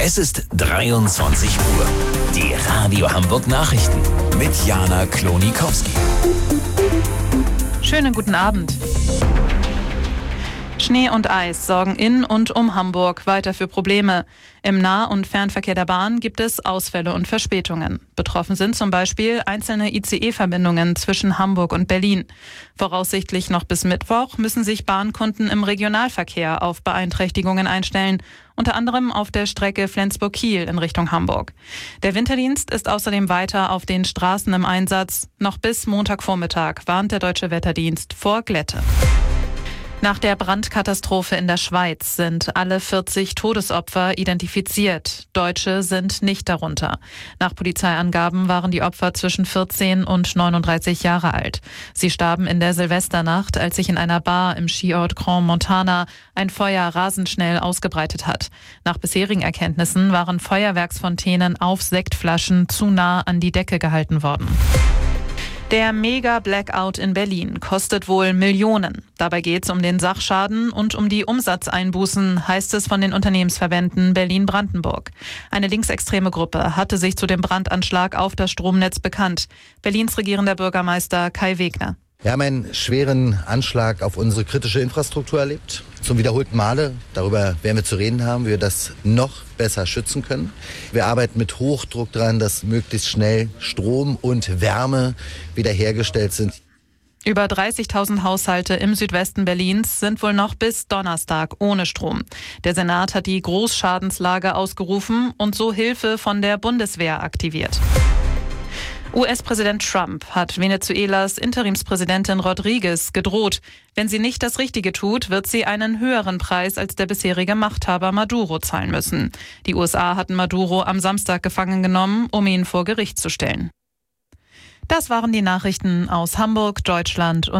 Es ist 23 Uhr. Die Radio Hamburg Nachrichten mit Jana Klonikowski. Schönen guten Abend. Schnee und Eis sorgen in und um Hamburg weiter für Probleme. Im Nah- und Fernverkehr der Bahn gibt es Ausfälle und Verspätungen. Betroffen sind zum Beispiel einzelne ICE-Verbindungen zwischen Hamburg und Berlin. Voraussichtlich noch bis Mittwoch müssen sich Bahnkunden im Regionalverkehr auf Beeinträchtigungen einstellen, unter anderem auf der Strecke Flensburg-Kiel in Richtung Hamburg. Der Winterdienst ist außerdem weiter auf den Straßen im Einsatz. Noch bis Montagvormittag warnt der Deutsche Wetterdienst vor Glätte. Nach der Brandkatastrophe in der Schweiz sind alle 40 Todesopfer identifiziert. Deutsche sind nicht darunter. Nach Polizeiangaben waren die Opfer zwischen 14 und 39 Jahre alt. Sie starben in der Silvesternacht, als sich in einer Bar im Skiort Grand Montana ein Feuer rasend schnell ausgebreitet hat. Nach bisherigen Erkenntnissen waren Feuerwerksfontänen auf Sektflaschen zu nah an die Decke gehalten worden. Der Mega-Blackout in Berlin kostet wohl Millionen. Dabei geht es um den Sachschaden und um die Umsatzeinbußen, heißt es von den Unternehmensverbänden Berlin-Brandenburg. Eine linksextreme Gruppe hatte sich zu dem Brandanschlag auf das Stromnetz bekannt. Berlins regierender Bürgermeister Kai Wegner. Wir haben einen schweren Anschlag auf unsere kritische Infrastruktur erlebt. Zum wiederholten Male. Darüber werden wir zu reden haben, wie wir das noch besser schützen können. Wir arbeiten mit Hochdruck daran, dass möglichst schnell Strom und Wärme wiederhergestellt sind. Über 30.000 Haushalte im Südwesten Berlins sind wohl noch bis Donnerstag ohne Strom. Der Senat hat die Großschadenslage ausgerufen und so Hilfe von der Bundeswehr aktiviert. US-Präsident Trump hat Venezuelas Interimspräsidentin Rodriguez gedroht. Wenn sie nicht das Richtige tut, wird sie einen höheren Preis als der bisherige Machthaber Maduro zahlen müssen. Die USA hatten Maduro am Samstag gefangen genommen, um ihn vor Gericht zu stellen. Das waren die Nachrichten aus Hamburg, Deutschland und